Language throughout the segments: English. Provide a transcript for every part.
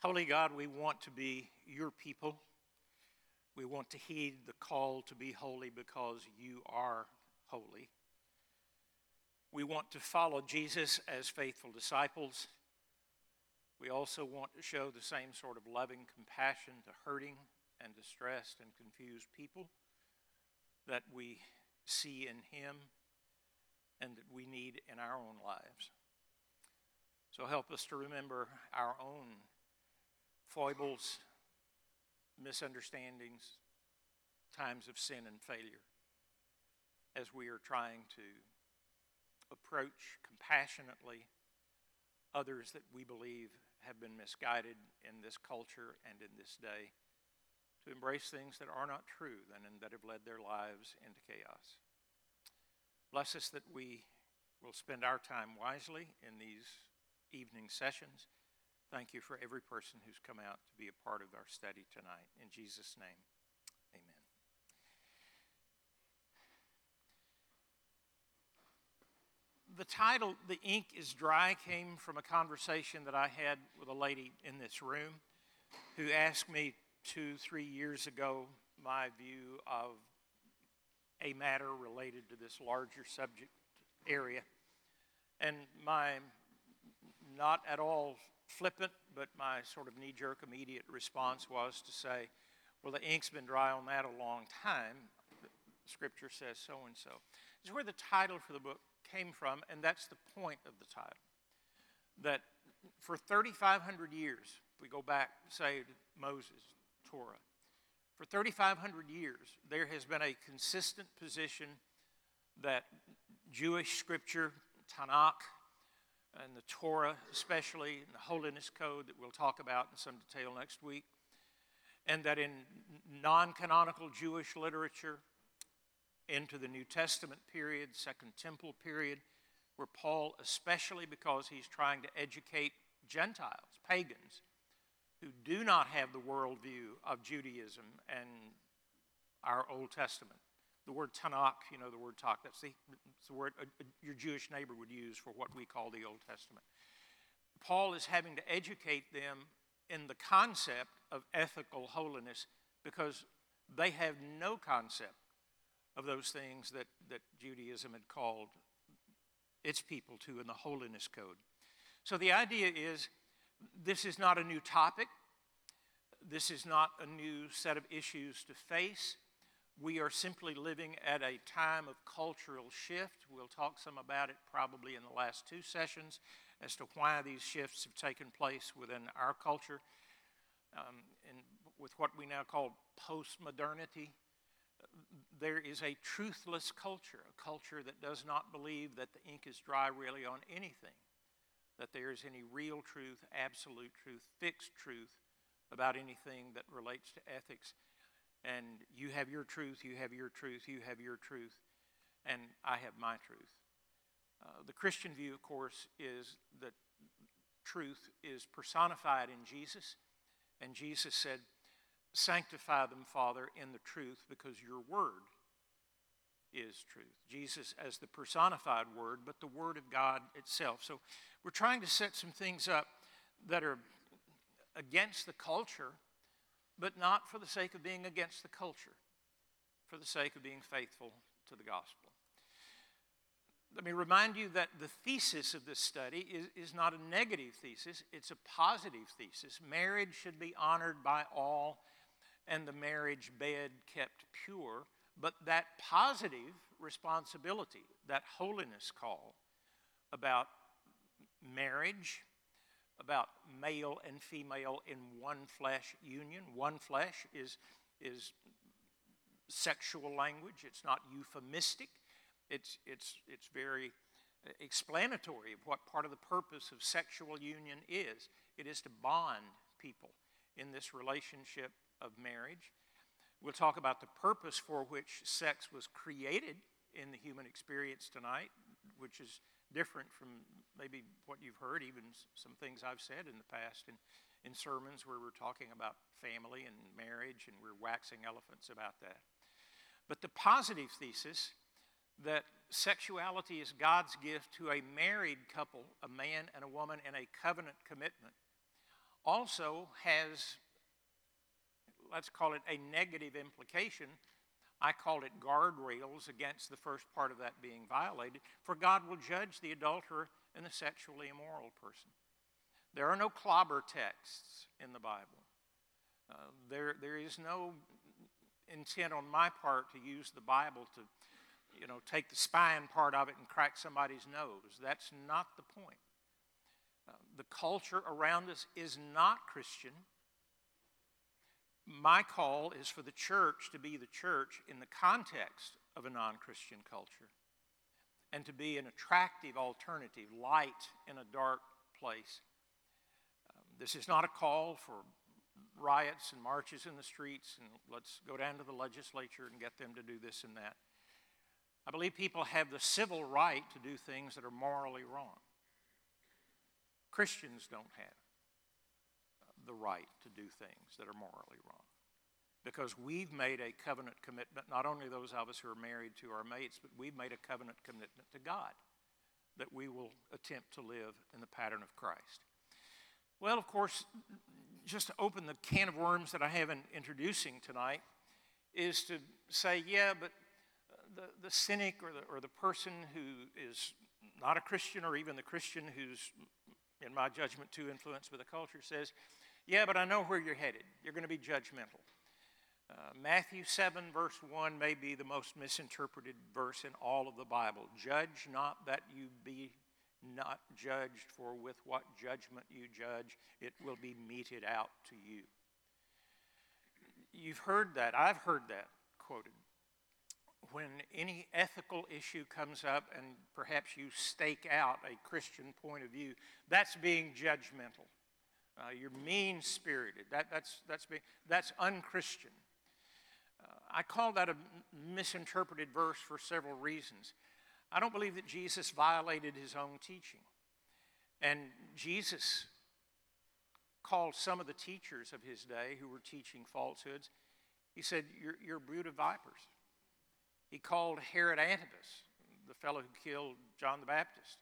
Holy God, we want to be your people. We want to heed the call to be holy because you are holy. We want to follow Jesus as faithful disciples. We also want to show the same sort of loving compassion to hurting and distressed and confused people that we see in him and that we need in our own lives. So help us to remember our own foibles, misunderstandings, times of sin and failure as we are trying to approach compassionately others that we believe have been misguided in this culture and in this day, to embrace things that are not true and that have led their lives into chaos. Bless us that we will spend our time wisely in these evening sessions. Thank you for every person who's come out to be a part of our study tonight. In Jesus' name, amen. The title, "The Ink is Dry," came from a conversation that I had with a lady in this room who asked me 2-3 years ago my view of a matter related to this larger subject area. And my not at all flippant, but my sort of knee-jerk immediate response was to say, well, the ink's been dry on that a long time. The Scripture says so and so. It's where the title for the book came from, and that's the point of the title. That for 3,500 years, if we go back, say, to Moses, Torah, for 3,500 years, there has been a consistent position that Jewish Scripture, Tanakh, and the Torah especially, and the Holiness Code that we'll talk about in some detail next week, and that in non-canonical Jewish literature into the New Testament period, Second Temple period, where Paul, especially because he's trying to educate Gentiles, pagans, who do not have the worldview of Judaism and our Old Testament. The word Tanakh, you know the word Tanakh, that's the word your Jewish neighbor would use for what we call the Old Testament. Paul is having to educate them in the concept of ethical holiness because they have no concept of those things that Judaism had called its people to in the Holiness Code. So the idea is, this is not a new topic. This is not a new set of issues to face. We are simply living at a time of cultural shift. We'll talk some about it probably in the last 2 sessions as to why these shifts have taken place within our culture. And with what we now call post-modernity, there is a truthless culture, a culture that does not believe that the ink is dry really on anything, that there is any real truth, absolute truth, fixed truth about anything that relates to ethics. And you have your truth, you have your truth, you have your truth, and I have my truth. The Christian view, of course, is that truth is personified in Jesus, and Jesus said, "Sanctify them, Father, in the truth, because your word is truth." Jesus as the personified word, but the word of God itself. So we're trying to set some things up that are against the culture, but not for the sake of being against the culture, for the sake of being faithful to the gospel. Let me remind you that the thesis of this study is not a negative thesis, it's a positive thesis. Marriage should be honored by all and the marriage bed kept pure, but that positive responsibility, that holiness call about marriage, about male and female in one flesh union. One flesh is sexual language. It's not euphemistic. It's very explanatory of what part of the purpose of sexual union is. It is to bond people in this relationship of marriage. We'll talk about the purpose for which sex was created in the human experience tonight, which is different from maybe what you've heard, even some things I've said in the past in sermons where we're talking about family and marriage and we're waxing elephants about that. But the positive thesis that sexuality is God's gift to a married couple, a man and a woman in a covenant commitment, also has, let's call it a negative implication. I call it guardrails against the first part of that being violated, for God will judge the adulterer and the sexually immoral person. There are no clobber texts in the Bible. There is no intent on my part to use the Bible to, take the spine part of it and crack somebody's nose. That's not the point. The culture around us is not Christian. My call is for the church to be the church in the context of a non-Christian culture and to be an attractive alternative, light in a dark place. This is not a call for riots and marches in the streets and let's go down to the legislature and get them to do this and that. I believe people have the civil right to do things that are morally wrong. Christians don't have the right to do things that are morally wrong because we've made a covenant commitment, not only those of us who are married to our mates, but we've made a covenant commitment to God that we will attempt to live in the pattern of Christ. Well, of course, just to open the can of worms that I have in introducing tonight is to say, yeah, but the cynic or the person who is not a Christian or even the Christian who's, in my judgment, too influenced by the culture says, yeah, but I know where you're headed. You're going to be judgmental. Matthew 7, verse 1 may be the most misinterpreted verse in all of the Bible. Judge not that you be not judged, for with what judgment you judge, it will be meted out to you. You've heard that. I've heard that quoted. When any ethical issue comes up and perhaps you stake out a Christian point of view, that's being judgmental. You're mean-spirited. That's unchristian. I call that a misinterpreted verse for several reasons. I don't believe that Jesus violated his own teaching. And Jesus called some of the teachers of his day who were teaching falsehoods, he said, you're a brood of vipers. He called Herod Antipas, the fellow who killed John the Baptist,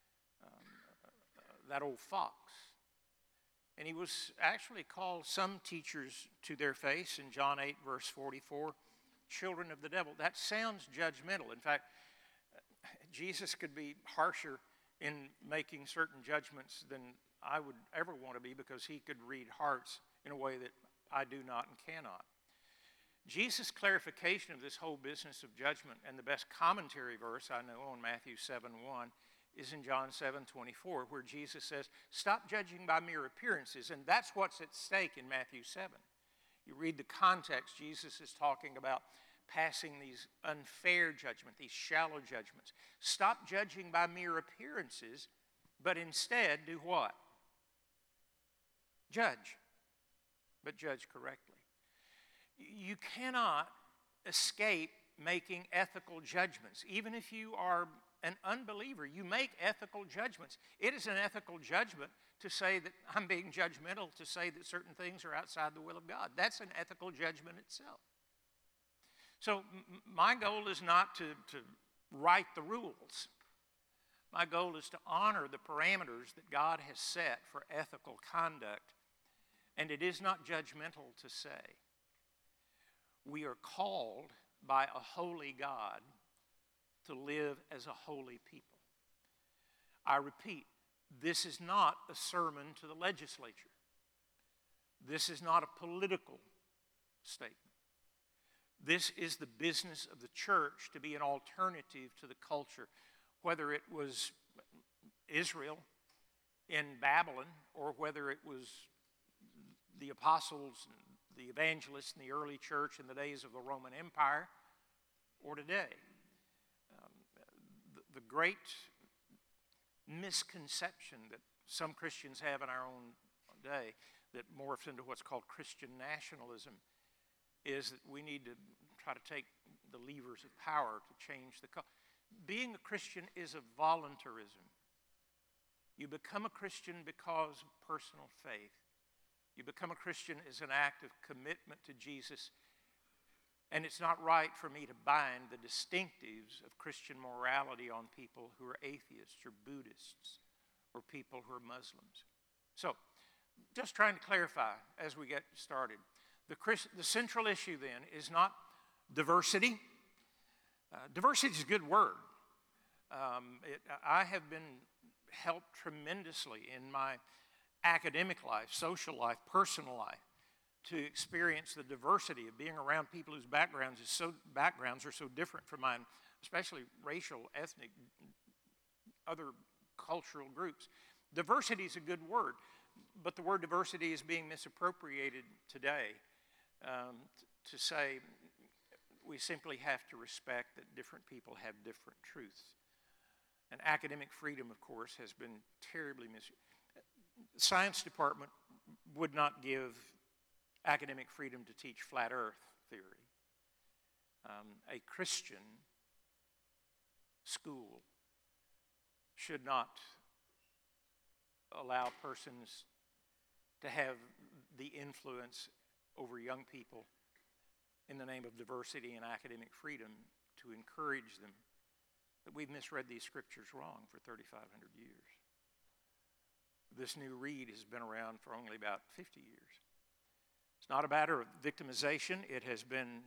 that old fox. And he was actually called some teachers to their face in John 8, verse 44, children of the devil. That sounds judgmental. In fact, Jesus could be harsher in making certain judgments than I would ever want to be because he could read hearts in a way that I do not and cannot. Jesus' clarification of this whole business of judgment, and the best commentary verse I know on Matthew 7:1 is in John 7:24, where Jesus says, stop judging by mere appearances, and that's what's at stake in Matthew 7. You read the context, Jesus is talking about passing these unfair judgments, these shallow judgments. Stop judging by mere appearances, but instead do what? Judge, but judge correctly. You cannot escape making ethical judgments. Even if you are an unbeliever, you make ethical judgments. It is an ethical judgment to say that I'm being judgmental, to say that certain things are outside the will of God. That's an ethical judgment itself. So my goal is not to write the rules. My goal is to honor the parameters that God has set for ethical conduct. And it is not judgmental to say. We are called by a holy God to live as a holy people. I repeat, this is not a sermon to the legislature. This is not a political statement. This is the business of the church to be an alternative to the culture, whether it was Israel in Babylon or whether it was the apostles and the evangelists in the early church in the days of the Roman Empire or today. The great misconception that some Christians have in our own day that morphs into what's called Christian nationalism is that we need to try to take the levers of power to change the culture. Being a Christian is a voluntarism. You become a Christian because of personal faith. You become a Christian as an act of commitment to Jesus. And it's not right for me to bind the distinctives of Christian morality on people who are atheists or Buddhists or people who are Muslims. So, just trying to clarify as we get started. The central issue then is not diversity. Diversity is a good word. I have been helped tremendously in my academic life, social life, personal life, to experience the diversity of being around people whose backgrounds are so different from mine, especially racial, ethnic, other cultural groups. Diversity is a good word, but the word diversity is being misappropriated today to say we simply have to respect that different people have different truths. And academic freedom, of course, has been terribly The science department would not give academic freedom to teach flat earth theory. A Christian school should not allow persons to have the influence over young people in the name of diversity and academic freedom to encourage them. But we've misread these scriptures wrong for 3,500 years. This new read has been around for only about 50 years. It's not a matter of victimization. It has been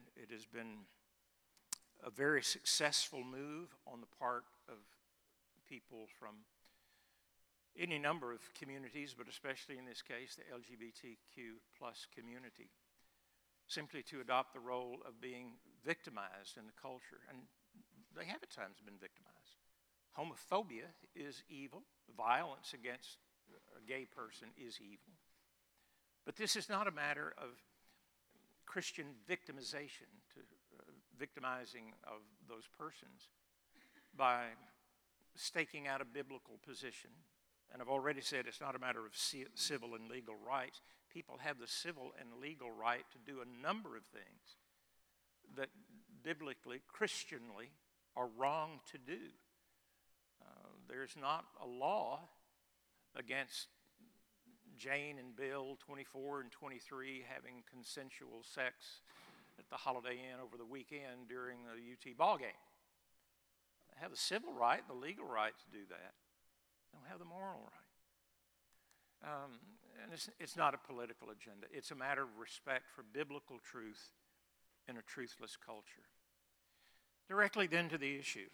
a very successful move on the part of people from any number of communities, but especially in this case, the LGBTQ plus community, simply to adopt the role of being victimized in the culture. And they have at times been victimized. Homophobia is evil. Violence against a gay person is evil. But this is not a matter of Christian victimization, victimizing of those persons by staking out a biblical position. And I've already said it's not a matter of civil and legal rights. People have the civil and legal right to do a number of things that biblically, Christianly, are wrong to do. There's not a law against Jane and Bill, 24 and 23, having consensual sex at the Holiday Inn over the weekend during the UT ball game. They have the civil right, the legal right to do that. They don't have the moral right. And it's not a political agenda. It's a matter of respect for biblical truth in a truthless culture. Directly then to the issue.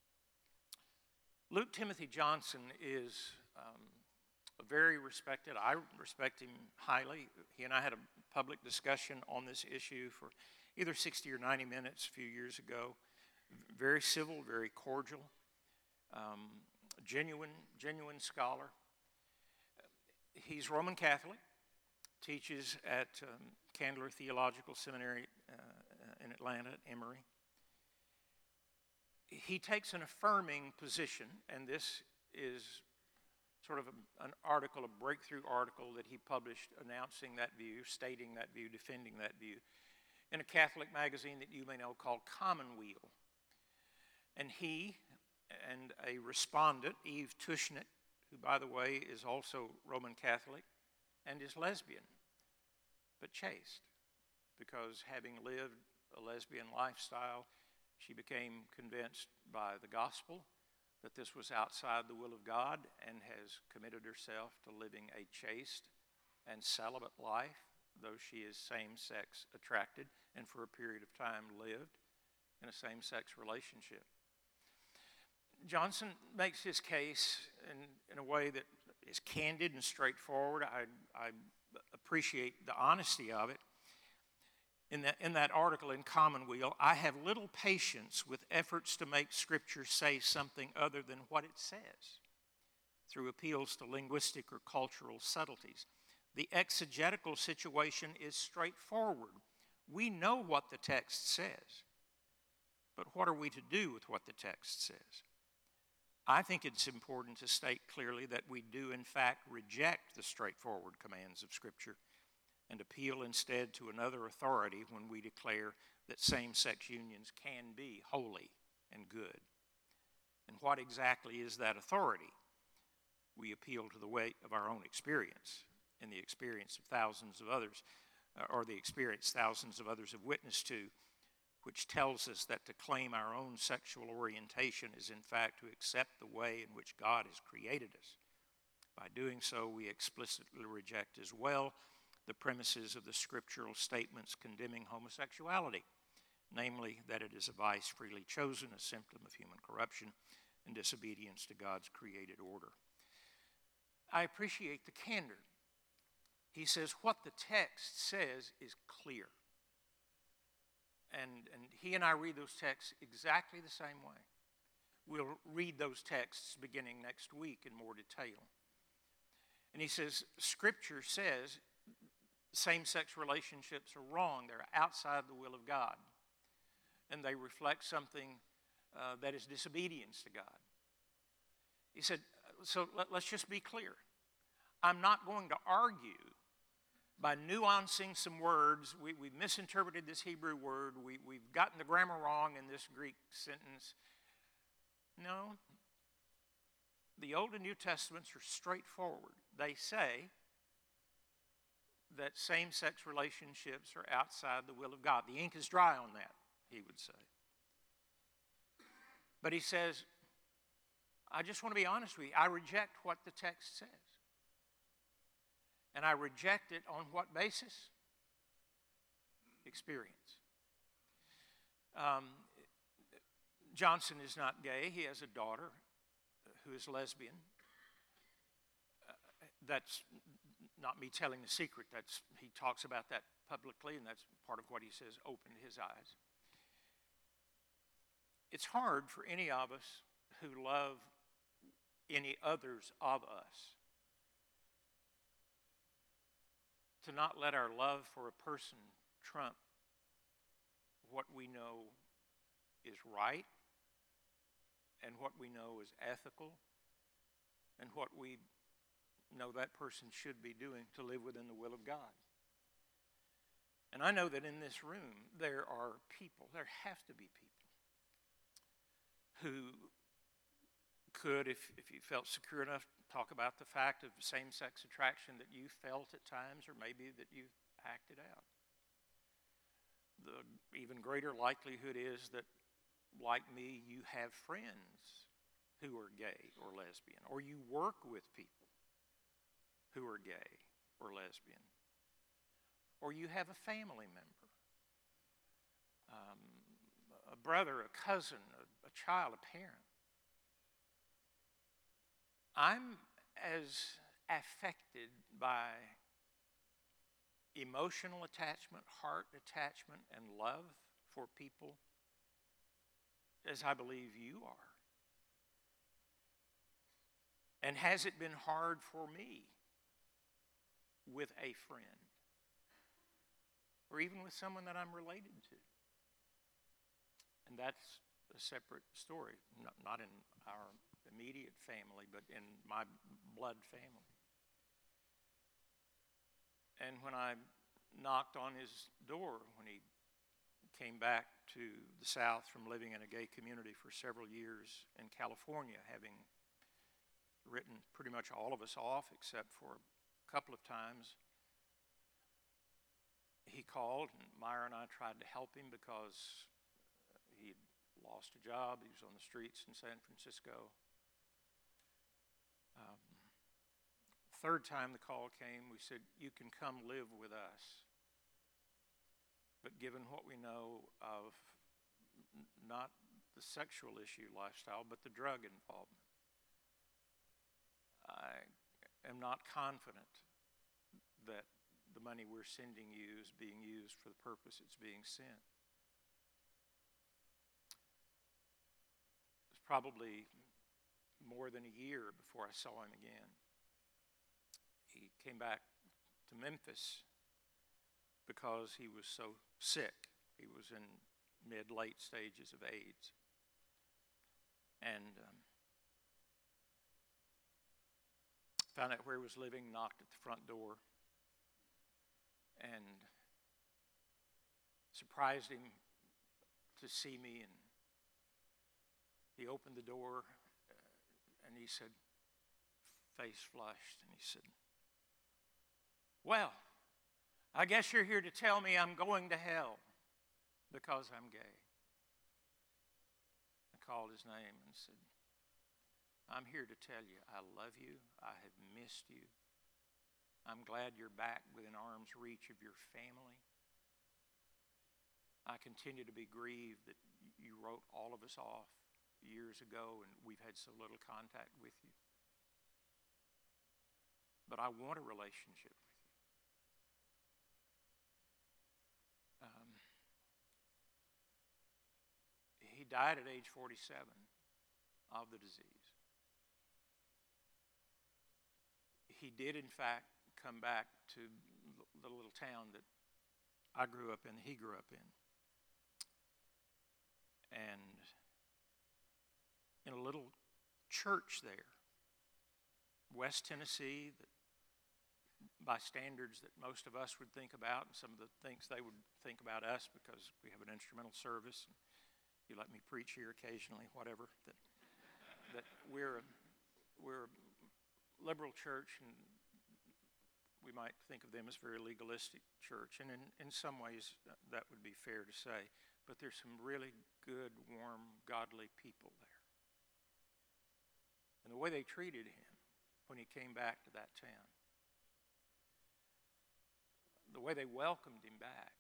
Luke Timothy Johnson is very respected. I respect him highly. He and I had a public discussion on this issue for either 60 or 90 minutes a few years ago. Very civil, very cordial, genuine scholar. He's Roman Catholic, teaches at Candler Theological Seminary in Atlanta at Emory. He takes an affirming position, and this is sort of an article, a breakthrough article that he published announcing that view, stating that view, defending that view, in a Catholic magazine that you may know called Commonweal. And he and a respondent, Eve Tushnet, who, by the way, is also Roman Catholic and is lesbian, but chaste, because having lived a lesbian lifestyle, she became convinced by the gospel that this was outside the will of God and has committed herself to living a chaste and celibate life, though she is same-sex attracted and for a period of time lived in a same-sex relationship. Johnson makes his case in a way that is candid and straightforward. I appreciate the honesty of it. In that article in Commonweal, I have little patience with efforts to make Scripture say something other than what it says through appeals to linguistic or cultural subtleties. The exegetical situation is straightforward. We know what the text says, but what are we to do with what the text says? I think it's important to state clearly that we do, in fact, reject the straightforward commands of Scripture and appeal instead to another authority when we declare that same-sex unions can be holy and good. And what exactly is that authority? We appeal to the weight of our own experience and the experience of thousands of others, or the experience thousands of others have witnessed to, which tells us that to claim our own sexual orientation is in fact to accept the way in which God has created us By doing so, we explicitly reject as well the premises of the scriptural statements condemning homosexuality, namely that it is a vice freely chosen, a symptom of human corruption and disobedience to God's created order. I appreciate the candor. He says what the text says is clear. And he and I read those texts exactly the same way. We'll read those texts beginning next week in more detail. And he says, Scripture says same-sex relationships are wrong. They're outside the will of God. And they reflect something that is disobedience to God. He said, so let's just be clear. I'm not going to argue by nuancing some words. We've misinterpreted this Hebrew word. We've gotten the grammar wrong in this Greek sentence. No. The Old and New Testaments are straightforward. They say that same-sex relationships are outside the will of God. The ink is dry on that, he would say. But he says, I just want to be honest with you. I reject what the text says. And I reject it on what basis? Experience. Johnson is not gay. He has a daughter who is lesbian. That's not me telling the secret. He talks about that publicly, and that's part of what he says opened his eyes. It's hard for any of us who love any others of us to not let our love for a person trump what we know is right and what we know is ethical and what we know that person should be doing to live within the will of God. And I know that in this room there are people, there have to be people, who could, if you felt secure enough, talk about the fact of same-sex attraction that you felt at times, or maybe that you acted out. The even greater likelihood is that, like me, you have friends who are gay or lesbian, or you work with people who are gay or lesbian, or you have a family member, a brother, a cousin, a child, a parent. I'm as affected by emotional attachment, heart attachment, and love for people as I believe you are. And has it been hard for me with a friend, or even with someone that I'm related to? And that's a separate story, not in our immediate family, but in my blood family. And when I knocked on his door, when he came back to the South from living in a gay community for several years in California, having written pretty much all of us off except for a couple of times, he called, and Myra and I tried to help him because he had lost a job. He was on the streets in San Francisco. Third time the call came, we said, you can come live with us. But given what we know of not the sexual issue lifestyle, but the drug involvement, I am not confident that the money we're sending you is being used for the purpose it's being sent. It was probably more than a year before I saw him again. He came back to Memphis because he was so sick. He was in mid-late stages of AIDS. And found out where he was living, knocked at the front door, and surprised him to see me. And he opened the door, and he said, face flushed, and he said, well, I guess you're here to tell me I'm going to hell because I'm gay. I called his name and said, I'm here to tell you I love you. I have missed you. I'm glad you're back within arm's reach of your family. I continue to be grieved that you wrote all of us off years ago and we've had so little contact with you. But I want a relationship with you. He died at age 47 of the disease. He did, in fact, come back to the little town that I grew up in, he grew up in. And in a little church there, West Tennessee, that by standards that most of us would think about, and some of the things they would think about us because we have an instrumental service, and you let me preach here occasionally, whatever, that we're a liberal church, and we might think of them as very legalistic church, and in some ways that would be fair to say, but there's some really good, warm, godly people there. And the way they treated him when he came back to that town, the way they welcomed him back,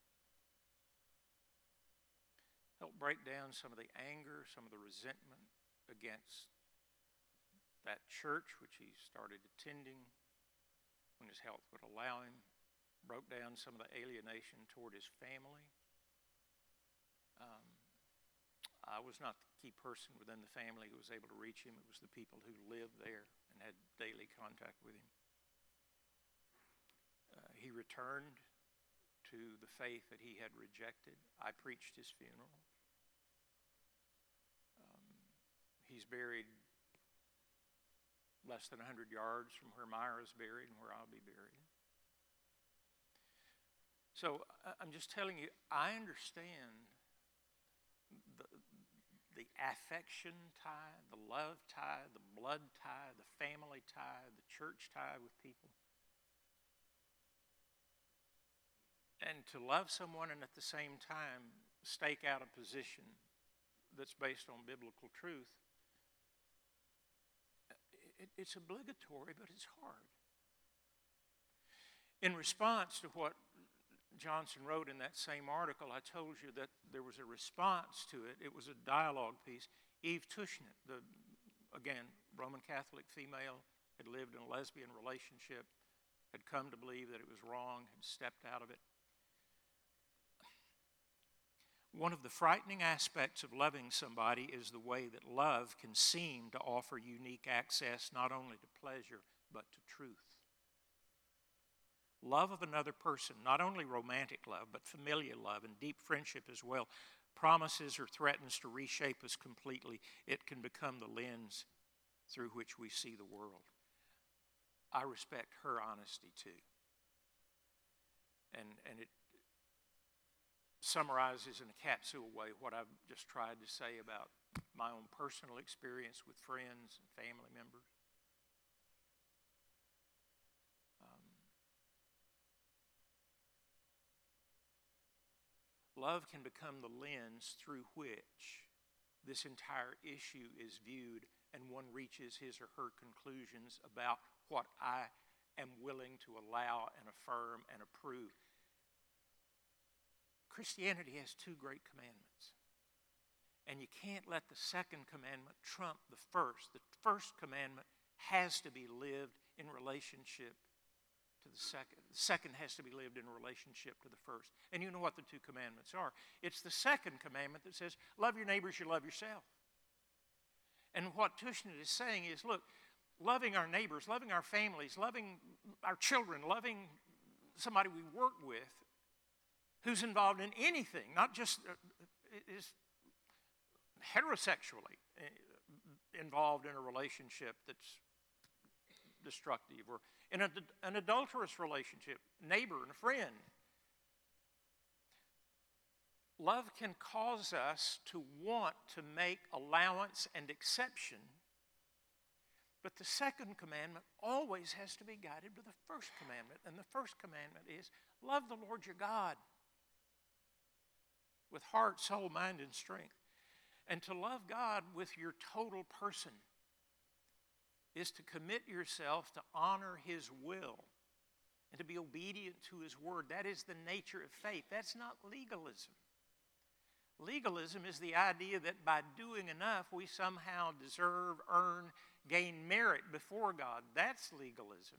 helped break down some of the anger, some of the resentment against that church which he started attending when his health would allow him, broke down some of the alienation toward his family. I was not the key person within the family who was able to reach him. It was the people who lived there and had daily contact with him. He returned to the faith that he had rejected. I preached his funeral. He's buried less than 100 yards from where Myra's buried and where I'll be buried. So I'm just telling you, I understand the affection tie, the love tie, the blood tie, the family tie, the church tie with people. And to love someone and at the same time stake out a position that's based on biblical truth, it's obligatory, but it's hard. In response to what Johnson wrote in that same article, I told you that there was a response to it. It was a dialogue piece. Eve Tushnet, again, Roman Catholic female, had lived in a lesbian relationship, had come to believe that it was wrong, had stepped out of it. One of the frightening aspects of loving somebody is the way that love can seem to offer unique access not only to pleasure, but to truth. Love of another person, not only romantic love, but familial love and deep friendship as well, promises or threatens to reshape us completely. It can become the lens through which we see the world. I respect her honesty too. And it summarizes in a capsule way what I've just tried to say about my own personal experience with friends and family members. Love can become the lens through which this entire issue is viewed, and one reaches his or her conclusions about what I am willing to allow and affirm and approve. Christianity has two great commandments, and you can't let the second commandment trump the first. The first commandment has to be lived in relationship to the second. The second has to be lived in relationship to the first. And you know what the two commandments are. It's the second commandment that says, love your neighbors, you love yourself. And what Tushnet is saying is, look, loving our neighbors, loving our families, loving our children, loving somebody we work with who's involved in anything, not just is heterosexually involved in a relationship that's destructive, or in an adulterous relationship, neighbor and a friend. Love can cause us to want to make allowance and exception, but the second commandment always has to be guided by the first commandment, and the first commandment is love the Lord your God with heart, soul, mind, and strength. And to love God with your total person is to commit yourself to honor His will and to be obedient to His word. That is the nature of faith. That's not legalism. Legalism is the idea that by doing enough, we somehow deserve, earn, gain merit before God. That's legalism.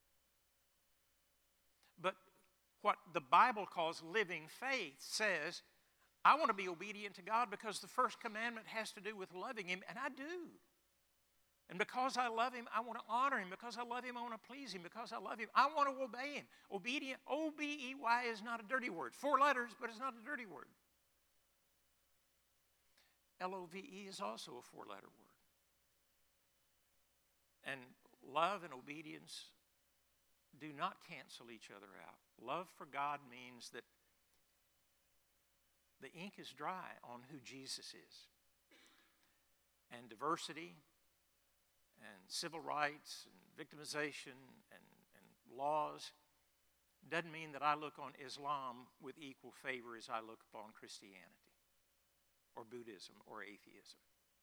But what the Bible calls living faith says, I want to be obedient to God because the first commandment has to do with loving Him, and I do. And because I love Him, I want to honor Him. Because I love Him, I want to please Him. Because I love Him, I want to obey Him. Obedient, O-B-E-Y, is not a dirty word. 4 letters, but it's not a dirty word. L-O-V-E is also a 4-letter word. And love and obedience do not cancel each other out. Love for God means that the ink is dry on who Jesus is. And diversity and civil rights and victimization and laws doesn't mean that I look on Islam with equal favor as I look upon Christianity or Buddhism or atheism.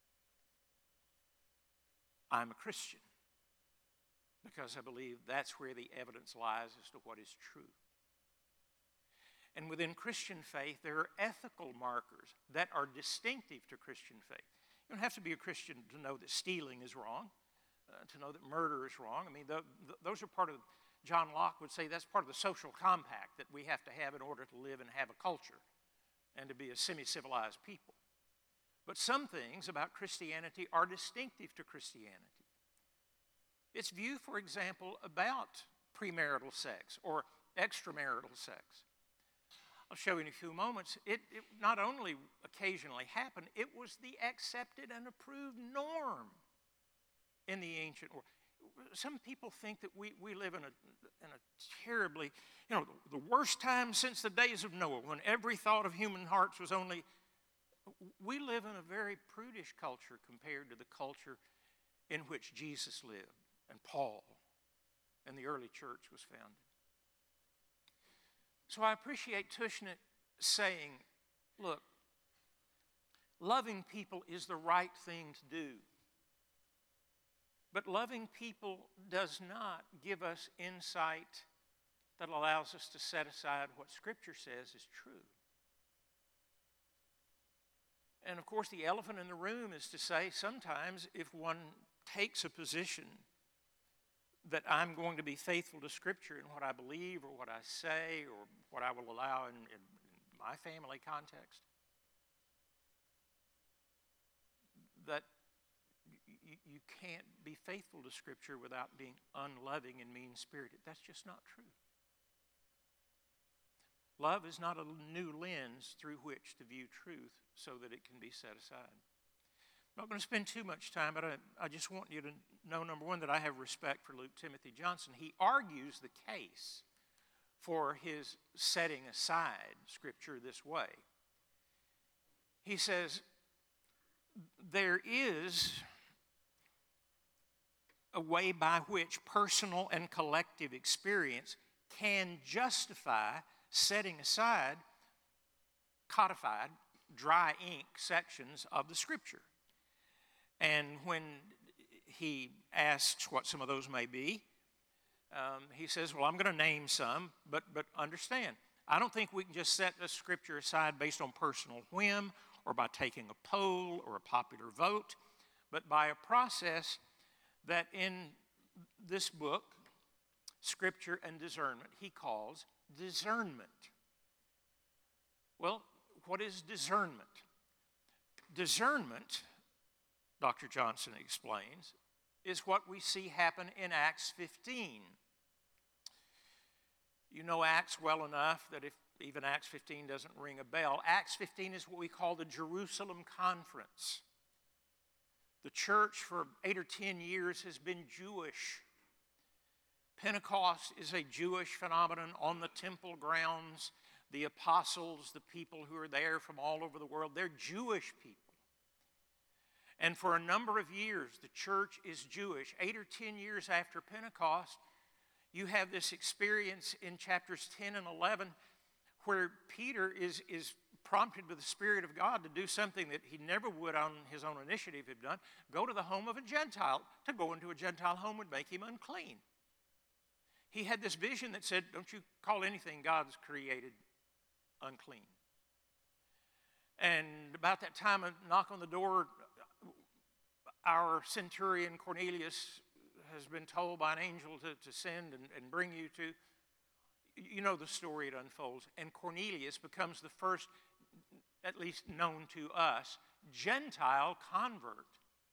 I'm a Christian because I believe that's where the evidence lies as to what is true. And within Christian faith, there are ethical markers that are distinctive to Christian faith. You don't have to be a Christian to know that stealing is wrong, to know that murder is wrong. I mean, those are part of, John Locke would say that's part of the social compact that we have to have in order to live and have a culture and to be a semi-civilized people. But some things about Christianity are distinctive to Christianity. Its view, for example, about premarital sex or extramarital sex. I'll show you in a few moments. It not only occasionally happened, it was the accepted and approved norm in the ancient world. Some people think that we live in a terribly, the worst time since the days of Noah, when every thought of human hearts was only. We live in a very prudish culture compared to the culture in which Jesus lived and Paul and the early church was founded. So I appreciate Tushnet saying, look, loving people is the right thing to do. But loving people does not give us insight that allows us to set aside what Scripture says is true. And of course, the elephant in the room is to say sometimes if one takes a position that I'm going to be faithful to Scripture in what I believe or what I say or what I will allow in my family context, that you can't be faithful to Scripture without being unloving and mean-spirited. That's just not true. Love is not a new lens through which to view truth so that it can be set aside. I'm not going to spend too much time, but I just want you to know, number one, that I have respect for Luke Timothy Johnson. He argues the case for his setting aside Scripture this way. He says, there is a way by which personal and collective experience can justify setting aside codified, dry ink sections of the Scripture. And when he asks what some of those may be, he says, well, I'm going to name some, but understand, I don't think we can just set the Scripture aside based on personal whim or by taking a poll or a popular vote, but by a process that in this book, Scripture and Discernment, he calls discernment. Well, what is discernment? Discernment, Dr. Johnson explains, is what we see happen in Acts 15. You know Acts well enough that if even Acts 15 doesn't ring a bell, Acts 15 is what we call the Jerusalem Conference. The church for 8 or 10 years has been Jewish. Pentecost is a Jewish phenomenon on the temple grounds. The apostles, the people who are there from all over the world, they're Jewish people. And for a number of years, the church is Jewish. 8 or 10 years after Pentecost, you have this experience in chapters 10 and 11 where Peter is prompted by the Spirit of God to do something that he never would on his own initiative have done, go to the home of a Gentile. To go into a Gentile home would make him unclean. He had this vision that said, don't you call anything God's created unclean. And about that time, a knock on the door, our centurion Cornelius has been told by an angel to send and bring you to. You know the story, it unfolds. And Cornelius becomes the first, at least known to us, Gentile convert.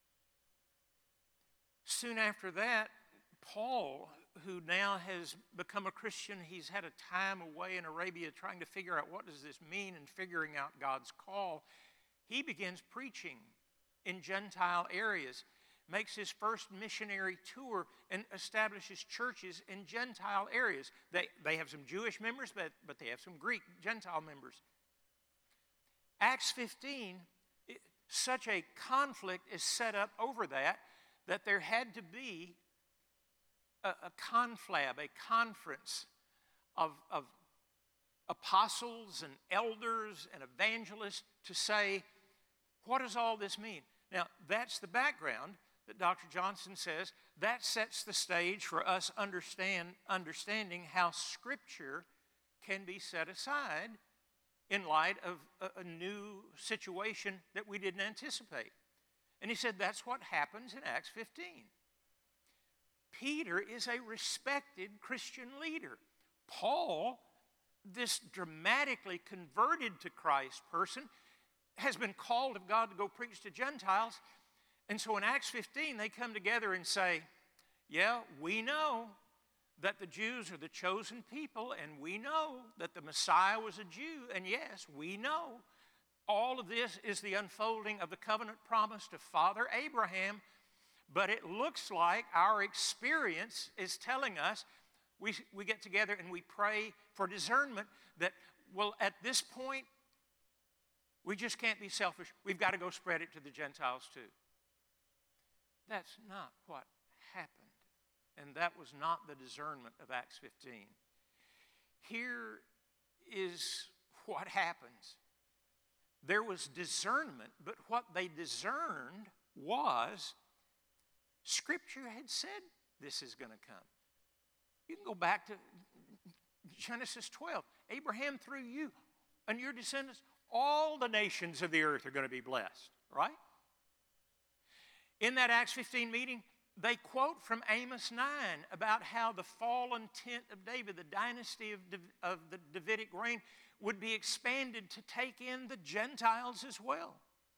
Soon after that, Paul, who now has become a Christian, he's had a time away in Arabia trying to figure out what does this mean and figuring out God's call. He begins preaching in Gentile areas, makes his first missionary tour, and establishes churches in Gentile areas. They have some Jewish members, but they have some Greek Gentile members. Acts 15, such a conflict is set up over that there had to be a conflab, a conference of apostles and elders and evangelists to say, what does all this mean? Now, that's the background that Dr. Johnson says. That sets the stage for us understanding how Scripture can be set aside in light of a new situation that we didn't anticipate. And he said that's what happens in Acts 15. Peter is a respected Christian leader. Paul, this dramatically converted to Christ person, has been called of God to go preach to Gentiles. And so in Acts 15, they come together and say, yeah, we know that the Jews are the chosen people, and we know that the Messiah was a Jew, and yes, we know all of this is the unfolding of the covenant promise to Father Abraham, but it looks like our experience is telling us, we get together and we pray for discernment that, well, at this point, we just can't be selfish. We've got to go spread it to the Gentiles too. That's not what happened. And that was not the discernment of Acts 15. Here is what happens. There was discernment, but what they discerned was Scripture had said this is going to come. You can go back to Genesis 12. Abraham, through you and your descendants, all the nations of the earth are going to be blessed, right? In that Acts 15 meeting, they quote from Amos 9 about how the fallen tent of David, the dynasty of the Davidic reign, would be expanded to take in the Gentiles as well.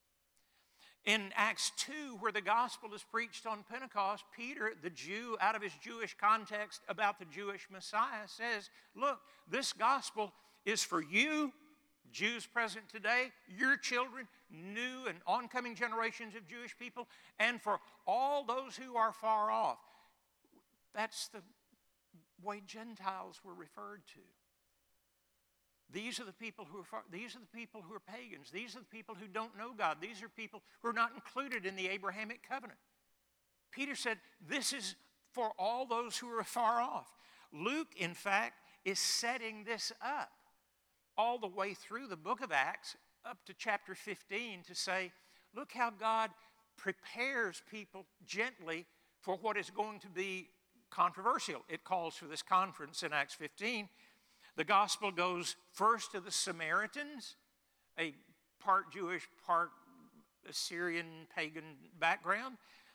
In Acts 2, where the gospel is preached on Pentecost, Peter, the Jew, out of his Jewish context about the Jewish Messiah, says, look, this gospel is for you, Jews present today, your children, new and oncoming generations of Jewish people, and for all those who are far off. That's the way Gentiles were referred to. These are the people who are these are the people who are pagans. These are the people who don't know God. These are people who are not included in the Abrahamic covenant. Peter said, this is for all those who are far off. Luke, in fact, is setting this up all the way through the book of Acts up to chapter 15 to say, look how God prepares people gently for what is going to be controversial. It calls for this conference in Acts 15. The gospel goes first to the Samaritans, a part Jewish, part Assyrian pagan background.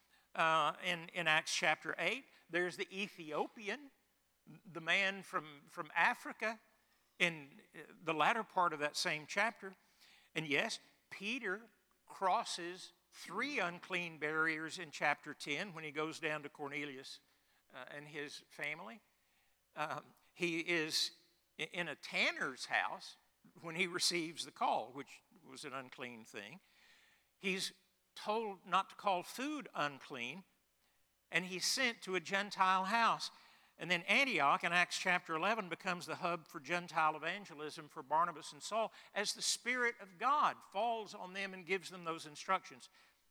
In Acts chapter 8, there's the Ethiopian, the man from Africa, in the latter part of that same chapter. And yes, Peter crosses 3 unclean barriers in chapter 10 when he goes down to Cornelius and his family. He is in a tanner's house when he receives the call, which was an unclean thing. He's told not to call food unclean, and he's sent to a Gentile house. And then Antioch in Acts chapter 11 becomes the hub for Gentile evangelism for Barnabas and Saul as the Spirit of God falls on them and gives them those instructions.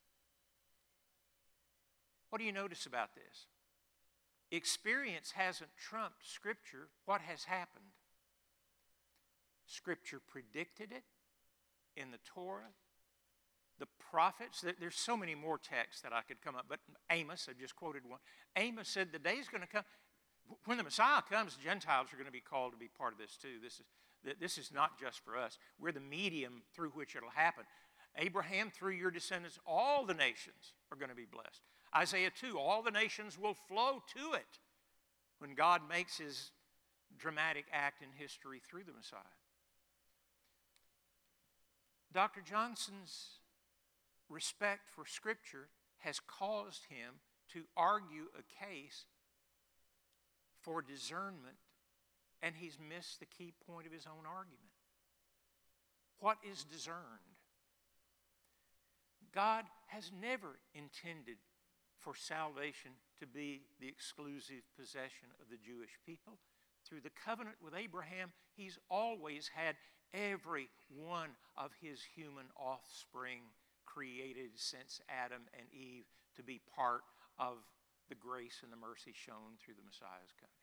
What do you notice about this? Experience hasn't trumped Scripture. What has happened? Scripture predicted it. in the Torah, the prophets. There's so many more texts that I could come up, but Amos, I just quoted one. Amos said the day is going to come when the Messiah comes, Gentiles are going to be called to be part of this too. This is not just for us. We're the medium through which it'll happen. Abraham, through your descendants, all the nations are going to be blessed. Isaiah 2, all the nations will flow to it when God makes his dramatic act in history through the Messiah. Dr. Johnson's respect for Scripture has caused him to argue a case for discernment, and he's missed the key point of his own argument. What is discerned? God has never intended for salvation to be the exclusive possession of the Jewish people. Through the covenant with Abraham, he's always had every one of his human offspring created since Adam and Eve to be part of the grace and the mercy shown through the Messiah's coming.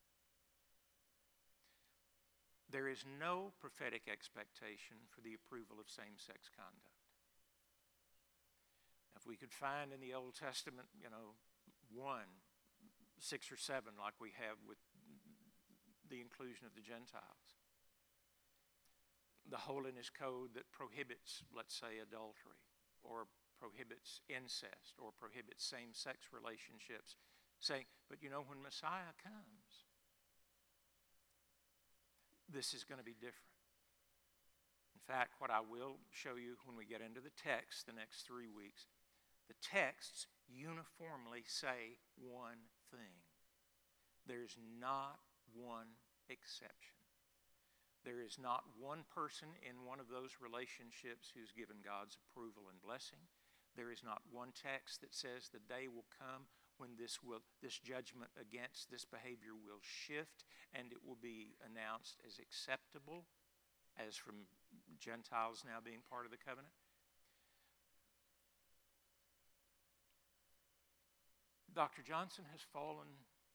There is no prophetic expectation for the approval of same-sex conduct. If we could find in the Old Testament, 1, 6, or 7, like we have with the inclusion of the Gentiles. The holiness code that prohibits, let's say, adultery, or prohibits incest, or prohibits same-sex relationships, saying, but when Messiah comes, this is going to be different. In fact, what I will show you when we get into the text the next 3 weeks, the texts uniformly say one thing. There's not one exception. There is not one person in one of those relationships who's given God's approval and blessing. There is not one text that says the day will come when this judgment against this behavior will shift and it will be announced as acceptable, as from Gentiles now being part of the covenant. Dr. Johnson has fallen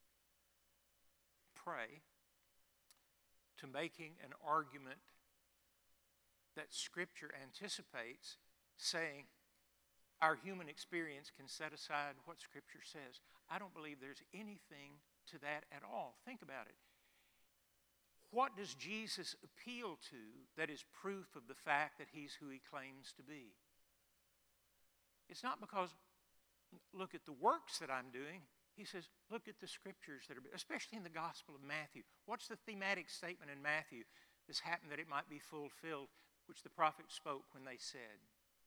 prey to making an argument that Scripture anticipates, saying our human experience can set aside what Scripture says. I don't believe there's anything to that at all. Think about it. What does Jesus appeal to that is proof of the fact that he's who he claims to be? It's not because, look at the works that I'm doing. He says, look at the Scriptures that are, especially in the Gospel of Matthew. What's the thematic statement in Matthew? This happened that it might be fulfilled, which the prophets spoke when they said.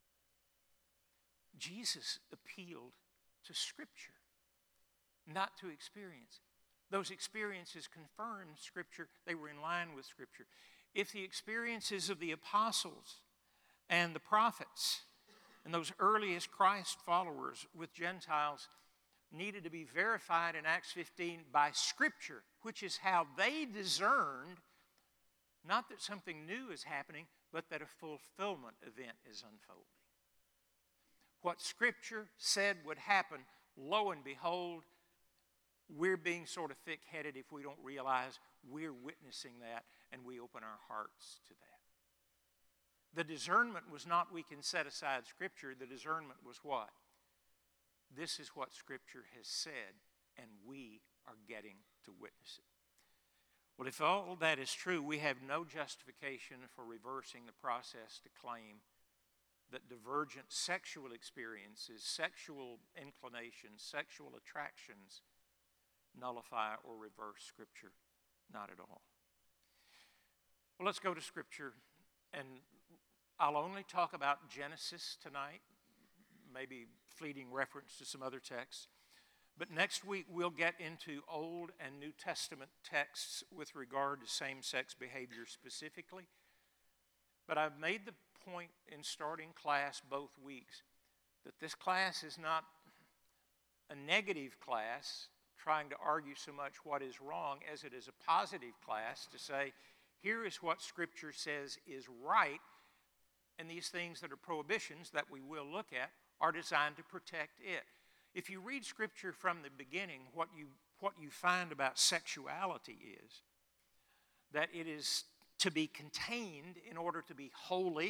Jesus appealed to Scripture, not to experience. Those experiences confirmed Scripture. They were in line with Scripture. If the experiences of the apostles and the prophets and those earliest Christ followers with Gentiles needed to be verified in Acts 15 by Scripture, which is how they discerned, not that something new is happening, but that a fulfillment event is unfolding. What Scripture said would happen, lo and behold, we're being sort of thick-headed if we don't realize we're witnessing that and we open our hearts to that. The discernment was not we can set aside Scripture. The discernment was what? This is what Scripture has said, and we are getting to witness it. Well, if all that is true, we have no justification for reversing the process to claim that divergent sexual experiences, sexual inclinations, sexual attractions nullify or reverse Scripture. Not at all. Well, let's go to Scripture, and I'll only talk about Genesis tonight, maybe fleeting reference to some other texts. But next week we'll get into Old and New Testament texts with regard to same-sex behavior specifically. But I've made the point in starting class both weeks that this class is not a negative class trying to argue so much what is wrong as it is a positive class to say, here is what Scripture says is right, and these things that are prohibitions that we will look at are designed to protect it. If you read Scripture from the beginning, what you find about sexuality is that it is to be contained in order to be holy,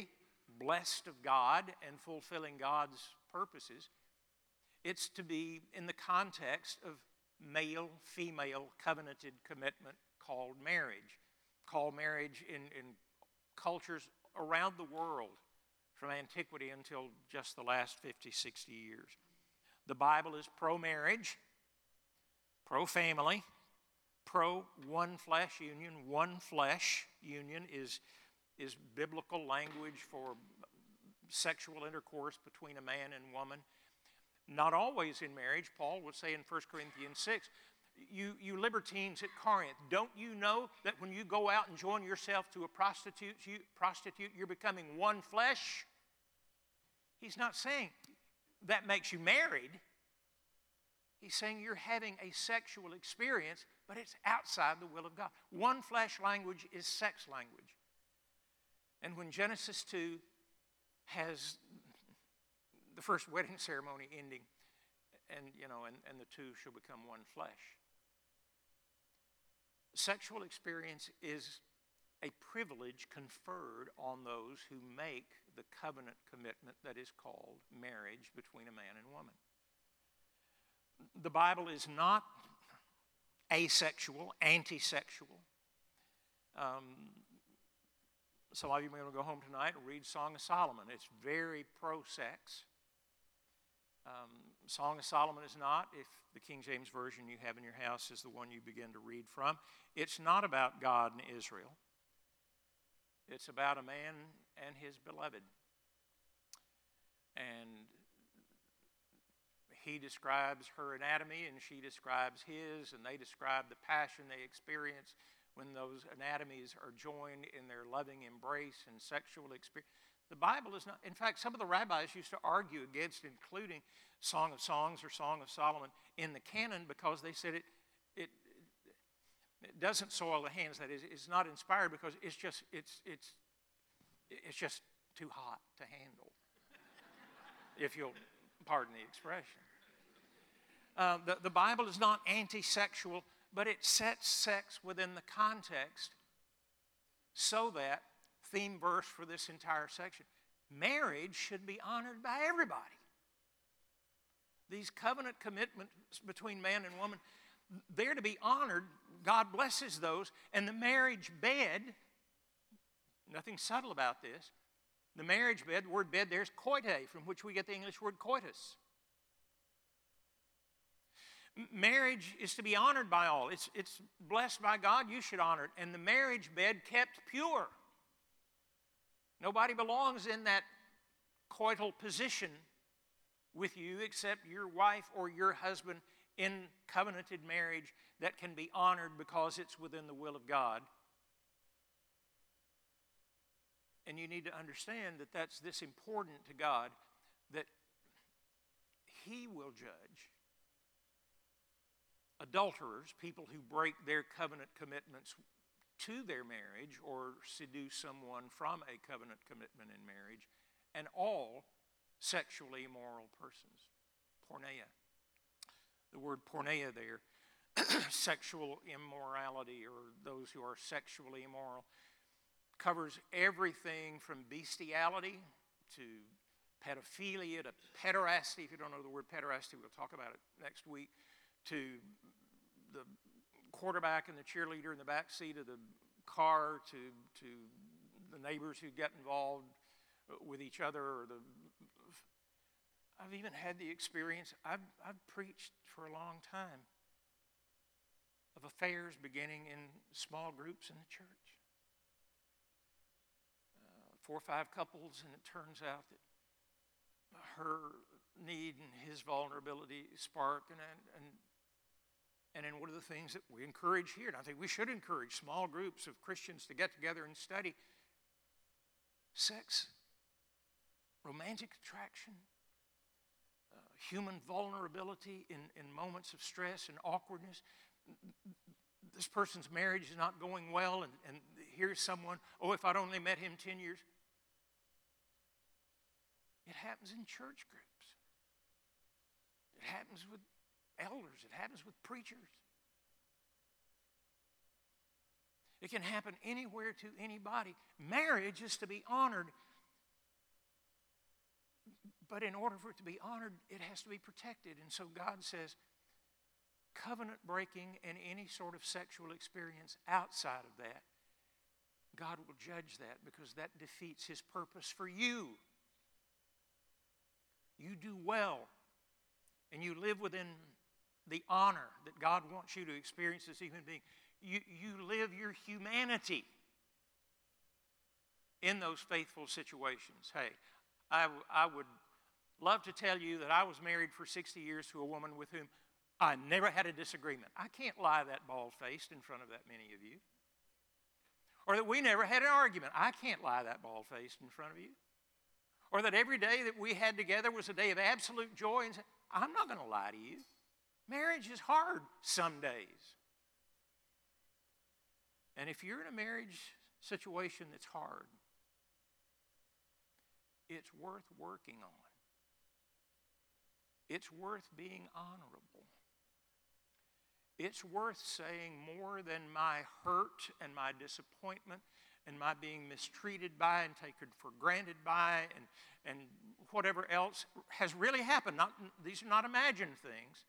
blessed of God and fulfilling God's purposes. It's to be in the context of male-female covenanted commitment called marriage. Called marriage in cultures around the world from antiquity until just the last 50, 60 years. The Bible is pro-marriage, pro-family, pro-one flesh union. One flesh union is biblical language for sexual intercourse between a man and woman. Not always in marriage. Paul would say in 1 Corinthians 6, you libertines at Corinth, don't you know that when you go out and join yourself to a prostitute, you're becoming one flesh? He's not saying that makes you married. He's saying you're having a sexual experience, but it's outside the will of God. One flesh language is sex language. And when Genesis 2 has the first wedding ceremony ending, and the two shall become one flesh. Sexual experience is a privilege conferred on those who make the covenant commitment that is called marriage between a man and woman. The Bible is not asexual, anti-sexual. Some of you may want to go home tonight and read Song of Solomon. It's very pro-sex. Song of Solomon is not, if the King James Version you have in your house is the one you begin to read from, it's not about God and Israel. It's about a man and his beloved. And he describes her anatomy and she describes his, and they describe the passion they experience when those anatomies are joined in their loving embrace and sexual experience. The Bible is not, in fact, some of the rabbis used to argue against including Song of Songs or Song of Solomon in the canon because they said it doesn't soil the hands. That is, it's not inspired because it's just too hot to handle, if you'll pardon the expression. The Bible is not anti-sexual, but it sets sex within the context so that, theme verse for this entire section, marriage should be honored by everybody. These covenant commitments between man and woman, they're to be honored. God blesses those. And the marriage bed, nothing subtle about this, the marriage bed, the word bed there's koite, from which we get the English word coitus. Marriage is to be honored by all. It's blessed by God, you should honor it. And the marriage bed kept pure. Nobody belongs in that coital position with you except your wife or your husband in covenanted marriage that can be honored because it's within the will of God. And you need to understand that that's this important to God, that He will judge adulterers, people who break their covenant commitments to their marriage or seduce someone from a covenant commitment in marriage, and all sexually immoral persons. Porneia. The word porneia there, sexual immorality, or those who are sexually immoral, covers everything from bestiality to pedophilia to pederasty. If you don't know the word pederasty, we'll talk about it next week. To the quarterback and the cheerleader in the back seat of the car, to the neighbors who get involved with each other, or I've even had the experience, I've preached for a long time of affairs beginning in small groups in the church. 4 or 5 couples, and it turns out that her need and his vulnerability spark, and one of the things that we encourage here, and I think we should encourage small groups of Christians to get together and study sex, romantic attraction, human vulnerability in moments of stress and awkwardness. This person's marriage is not going well, and here's someone, oh, if I'd only met him 10 years. It happens in church groups. It happens with elders. It happens with preachers. It can happen anywhere to anybody. Marriage is to be honored. But in order for it to be honored, it has to be protected. And so God says, covenant breaking and any sort of sexual experience outside of that, God will judge that because that defeats His purpose for you. You do well, and you live within the honor that God wants you to experience as a human being. You live your humanity in those faithful situations. Hey, I would love to tell you that I was married for 60 years to a woman with whom I never had a disagreement. I can't lie that bald-faced in front of that many of you. Or that we never had an argument. I can't lie that bald-faced in front of you. Or that every day that we had together was a day of absolute joy. And I'm not going to lie to you. Marriage is hard some days. And if you're in a marriage situation that's hard, it's worth working on. It's worth being honorable. It's worth saying more than my hurt and my disappointment and my being mistreated by and taken for granted by and whatever else has really happened. These are not imagined things.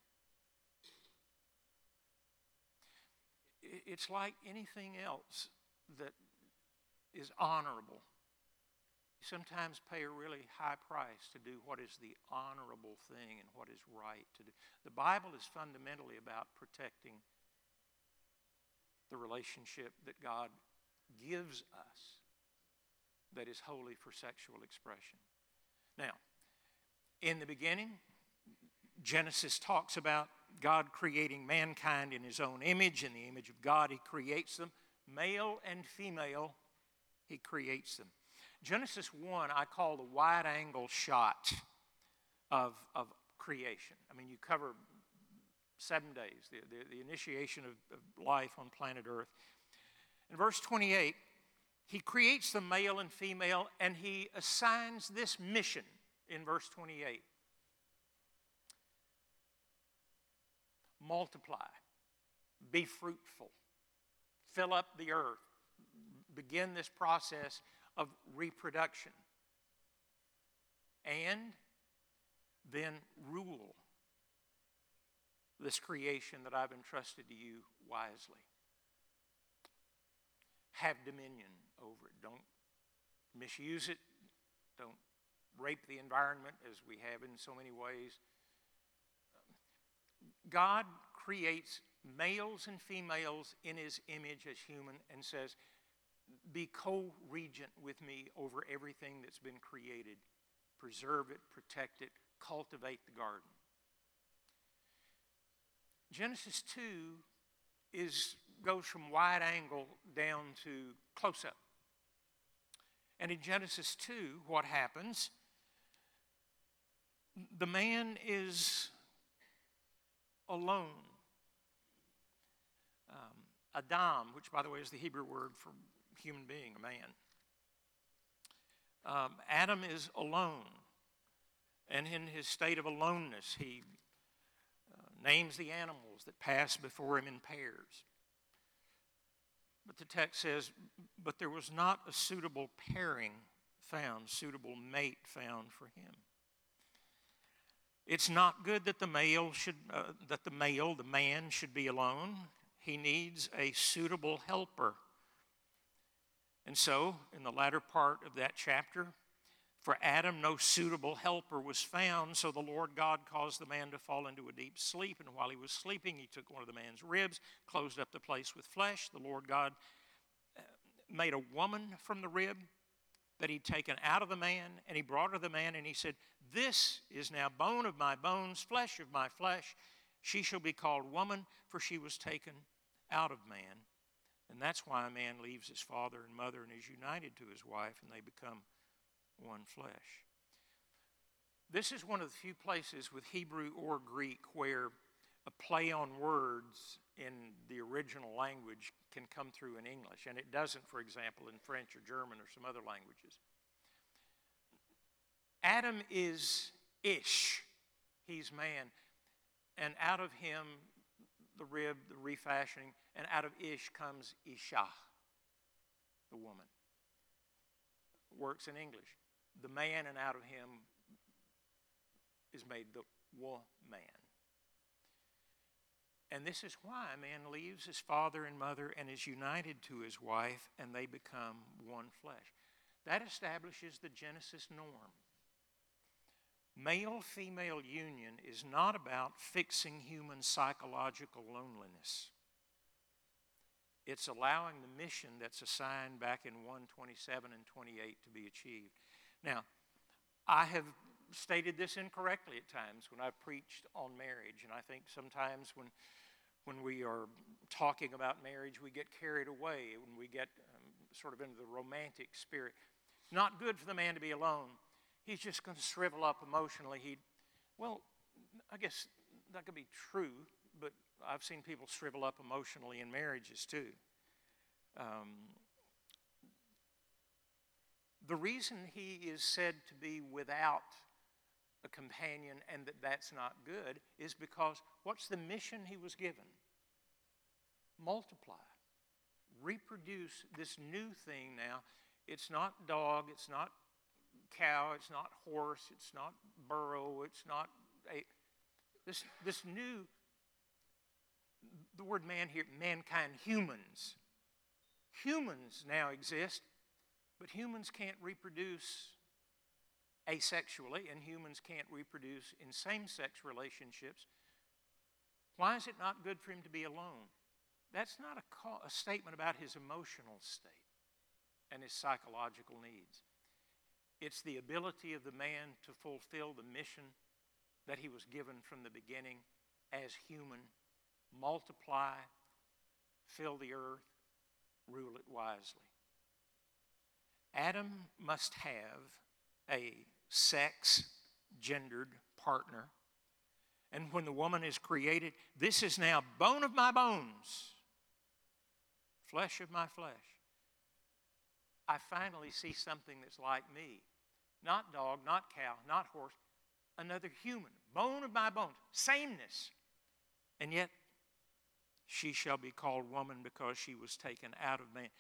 It's like anything else that is honorable. You sometimes pay a really high price to do what is the honorable thing and what is right to do. The Bible is fundamentally about protecting the relationship that God gives us that is holy for sexual expression. Now, in the beginning, Genesis talks about God creating mankind in His own image. In the image of God, He creates them. Male and female, He creates them. Genesis 1, I call the wide-angle shot of creation. I mean, you cover 7 days, the initiation of life on planet Earth. In verse 28, He creates the male and female, and He assigns this mission in verse 28. Multiply, be fruitful, fill up the earth, begin this process of reproduction, and then rule this creation that I've entrusted to you wisely. Have dominion over it. Don't misuse it. Don't rape the environment as we have in so many ways. God creates males and females in His image as human and says, be co-regent with me over everything that's been created. Preserve it, protect it, cultivate the garden. Genesis 2 goes from wide angle down to close-up. And in Genesis 2, what happens? The man is alone. Adam, which by the way is the Hebrew word for human being, a man. Adam is alone. And in his state of aloneness, he names the animals that pass before him in pairs. But the text says, but there was not a suitable pairing found, suitable mate found for him. It's not good that the man should be alone. He needs a suitable helper. And so, in the latter part of that chapter, for Adam no suitable helper was found, so the Lord God caused the man to fall into a deep sleep, and while he was sleeping, He took one of the man's ribs, closed up the place with flesh. The Lord God made a woman from the rib that He'd taken out of the man, and He brought her to the man, and He said, this is now bone of my bones, flesh of my flesh. She shall be called woman, for she was taken out of man. And that's why a man leaves his father and mother and is united to his wife, and they become one flesh. This is one of the few places with Hebrew or Greek where a play on words in the original language can come through in English, and it doesn't, for example, in French or German or some other languages. Adam is Ish. He's man. And out of him, the rib, the refashioning, and out of Ish comes Isha, the woman. Works in English. The man, and out of him, is made the woman. And this is why a man leaves his father and mother and is united to his wife, and they become one flesh. That establishes the Genesis norm. Male-female union is not about fixing human psychological loneliness. It's allowing the mission that's assigned back in 1:27 and 28 to be achieved. Now, I have stated this incorrectly at times when I've preached on marriage, and I think sometimes when we are talking about marriage, we get carried away, when we get sort of into the romantic spirit. It's not good for the man to be alone. He's just going to shrivel up emotionally. Well, I guess that could be true, but I've seen people shrivel up emotionally in marriages too. The reason he is said to be without a companion and that's not good is because what's the mission he was given? Multiply. Reproduce this new thing now. It's not dog, it's not cow, it's not horse, it's not burro, it's not this new, the word man here, mankind, humans. Humans now exist, but humans can't reproduce asexually, and humans can't reproduce in same-sex relationships. Why is it not good for him to be alone? That's not a statement about his emotional state and his psychological needs. It's the ability of the man to fulfill the mission that he was given from the beginning as human. Multiply, fill the earth, rule it wisely. Adam must have a sex-gendered partner. And when the woman is created, this is now bone of my bones, flesh of my flesh. I finally see something that's like me. Not dog, not cow, not horse, another human, bone of my bones, sameness. And yet, she shall be called woman because she was taken out of man.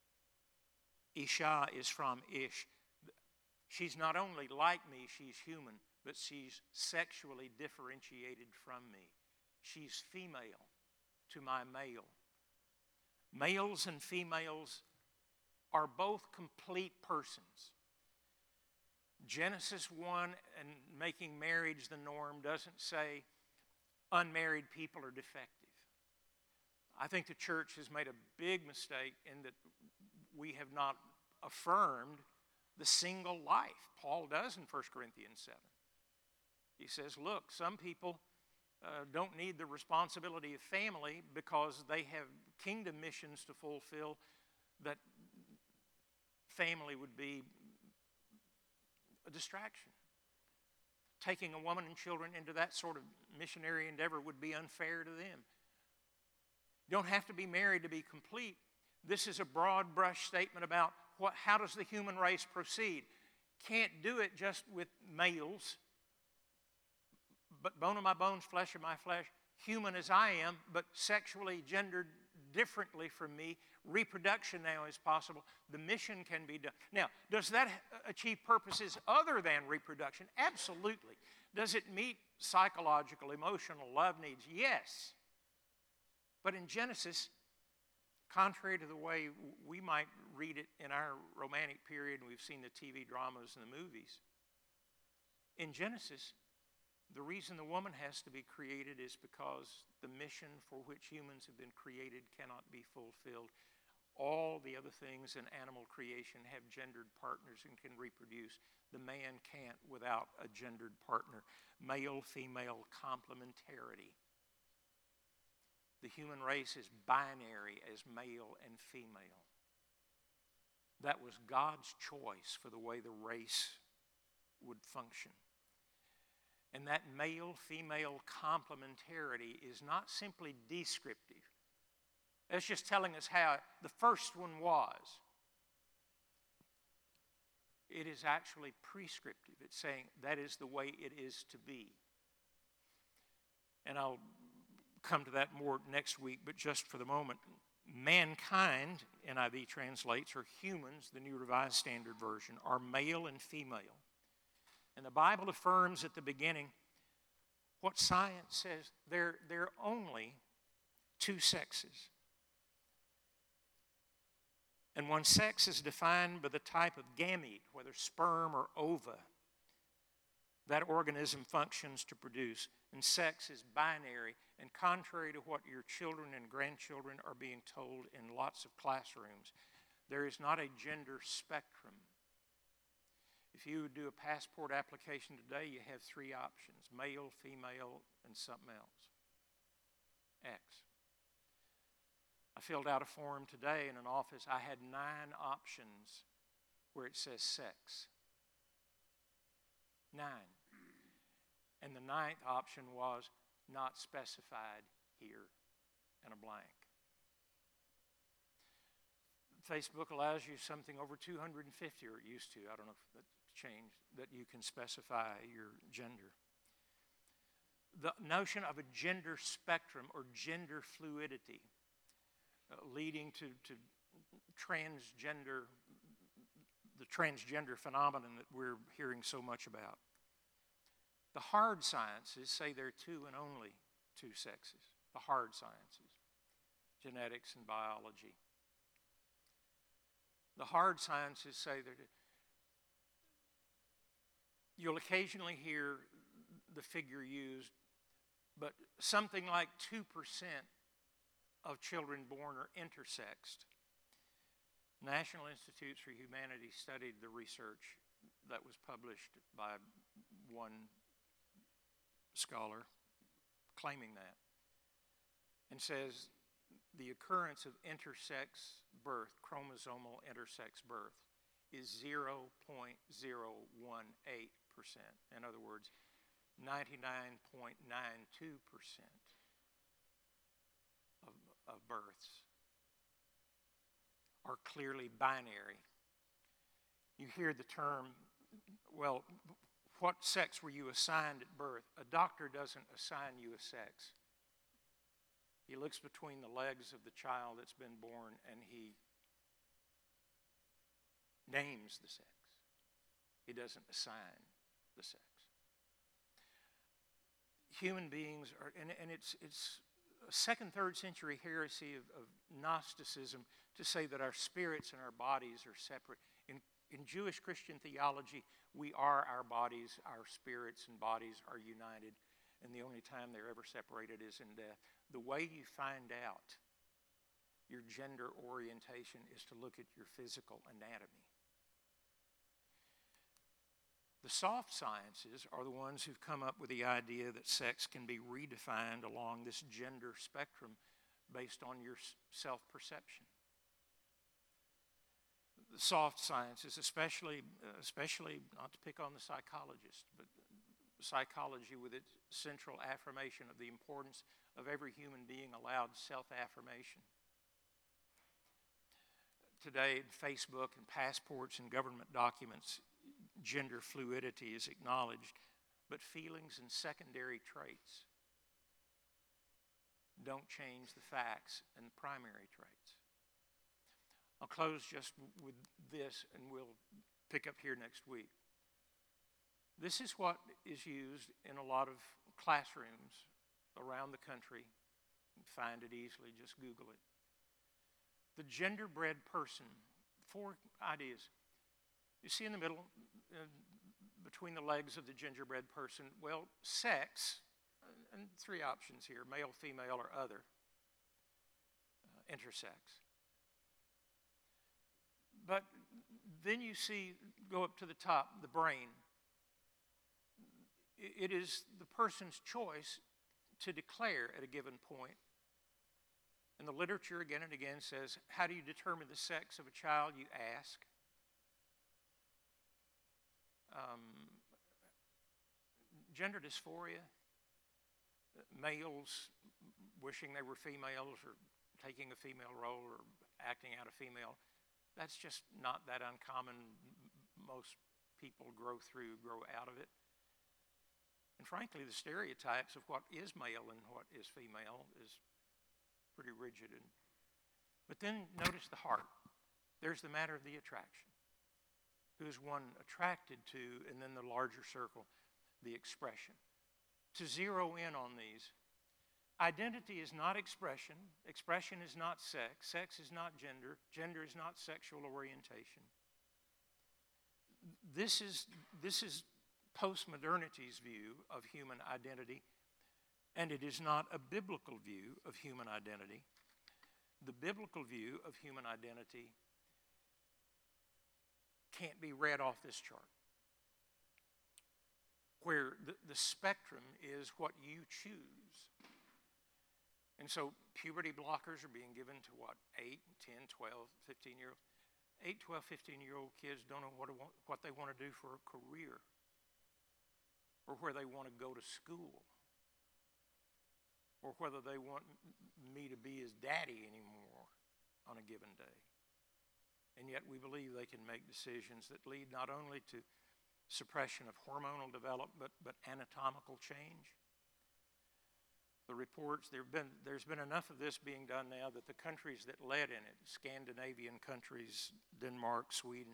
Isha is from Ish. She's not only like me, she's human, but she's sexually differentiated from me. She's female to my male. Males and females are both complete persons. Genesis 1 and making marriage the norm doesn't say unmarried people are defective. I think the church has made a big mistake in that we have not affirmed the single life. Paul does in 1 Corinthians 7. He says, look, some people don't need the responsibility of family because they have kingdom missions to fulfill, that family would be a distraction. Taking a woman and children into that sort of missionary endeavor would be unfair to them. You don't have to be married to be complete. This is a broad brush statement about how does the human race proceed. Can't do it just with males, but bone of my bones, flesh of my flesh, human as I am, but sexually gendered differently from me. Reproduction now is possible. The mission can be done. Now, does that achieve purposes other than reproduction? Absolutely. Does it meet psychological, emotional, love needs? Yes. But in Genesis, contrary to the way we might read it in our romantic period, and we've seen the TV dramas and the movies, in Genesis, the reason the woman has to be created is because the mission for which humans have been created cannot be fulfilled. All the other things in animal creation have gendered partners and can reproduce. The man can't without a gendered partner. Male-female complementarity. The human race is binary as male and female. That was God's choice for the way the race would function. And that male-female complementarity is not simply descriptive. It's just telling us how the first one was. It is actually prescriptive. It's saying that is the way it is to be. And I'll come to that more next week, but just for the moment, mankind, NIV translates, or humans, the New Revised Standard Version, are male and female. And the Bible affirms at the beginning what science says, there are only two sexes. And when sex is defined by the type of gamete, whether sperm or ova, that organism functions to produce. And sex is binary, and contrary to what your children and grandchildren are being told in lots of classrooms, there is not a gender spectrum. If you would do a passport application today, you have three options: male, female, and something else. X. I filled out a form today in an office. I had 9 options where it says sex. 9. And the 9th option was not specified here, and a blank. Facebook allows you something over 250, or it used to, I don't know if that's changed, that you can specify your gender. The notion of a gender spectrum or gender fluidity leading to transgender, the transgender phenomenon that we're hearing so much about. The hard sciences say there are two and only two sexes. The hard sciences, genetics and biology. The hard sciences say that you'll occasionally hear the figure used, but something like 2% of children born are intersexed. National Institutes for Humanity studied the research that was published by one scholar claiming that, and says the occurrence of intersex birth, chromosomal intersex birth, is 0.018%. In other words, 99.92% of births are clearly binary. You hear the term, well, what sex were you assigned at birth? A doctor doesn't assign you a sex. He looks between the legs of the child that's been born and he names the sex. He doesn't assign the sex. Human beings are, and it's a 2nd, 3rd century heresy of Gnosticism to say that our spirits and our bodies are separate. In Jewish Christian theology, we are our bodies, our spirits and bodies are united, and the only time they're ever separated is in death. The way you find out your gender orientation is to look at your physical anatomy. The soft sciences are the ones who've come up with the idea that sex can be redefined along this gender spectrum based on your self-perception. The soft sciences, especially not to pick on the psychologist, but psychology with its central affirmation of the importance of every human being allowed self-affirmation. Today, Facebook and passports and government documents, gender fluidity is acknowledged, but feelings and secondary traits don't change the facts and the primary traits. I'll close just with this, and we'll pick up here next week. This is what is used in a lot of classrooms around the country. You can find it easily, just Google it. The genderbread person, 4 ideas. You see in the middle, between the legs of the gingerbread person, well, sex, and 3 options here: male, female, or other, intersex. But then you see, go up to the top, the brain. It is the person's choice to declare at a given point. And the literature again and again says, how do you determine the sex of a child? You ask. Gender dysphoria, males wishing they were females or taking a female role or acting out a female, that's just not that uncommon. Most people grow out of it. And frankly, the stereotypes of what is male and what is female is pretty rigid. But then notice the heart. There's the matter of the attraction. Who is one attracted to, and then the larger circle, the expression. to zero in on these. Identity is not expression. Expression is not sex. Sex is not gender. Gender is not sexual orientation. This is postmodernity's view of human identity, and it is not a biblical view of human identity. The biblical view of human identity can't be read off this chart, where the spectrum is what you choose. And so puberty blockers are being given to what, 8, 10, 12, 15-year-olds? 8, 12, 15-year-old kids don't know what they want to do for a career or where they want to go to school or whether they want me to be his daddy anymore on a given day. And yet we believe they can make decisions that lead not only to suppression of hormonal development but anatomical change. The reports, there's been enough of this being done now that the countries that led in it, Scandinavian countries, Denmark, Sweden,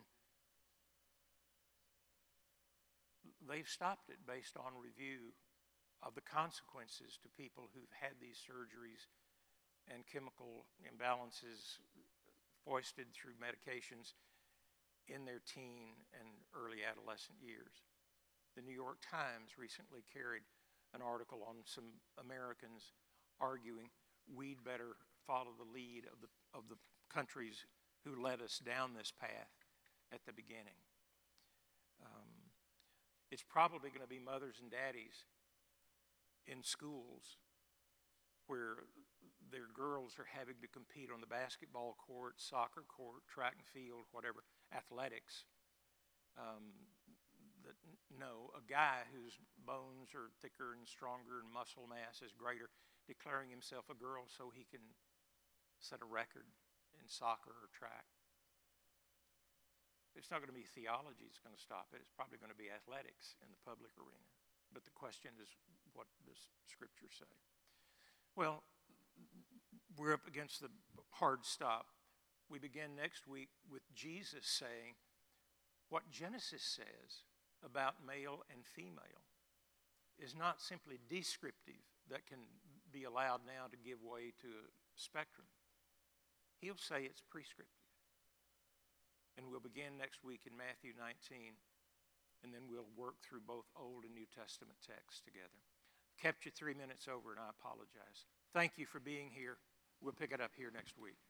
they've stopped it based on review of the consequences to people who've had these surgeries and chemical imbalances foisted through medications in their teen and early adolescent years. The New York Times recently carried an article on some Americans arguing we'd better follow the lead of the countries who led us down this path at the beginning. It's probably going to be mothers and daddies in schools where their girls are having to compete on the basketball court, soccer court, track and field, whatever, athletics. No, a guy whose bones are thicker and stronger and muscle mass is greater, declaring himself a girl so he can set a record in soccer or track. It's not going to be theology that's going to stop it. It's probably going to be athletics in the public arena. But the question is, what does Scripture say? Well, we're up against the hard stop. We begin next week with Jesus saying what Genesis says about male and female is not simply descriptive that can be allowed now to give way to a spectrum. He'll say it's prescriptive. And we'll begin next week in Matthew 19, and then we'll work through both Old and New Testament texts together. Kept you 3 minutes over, and I apologize. Thank you for being here. We'll pick it up here next week.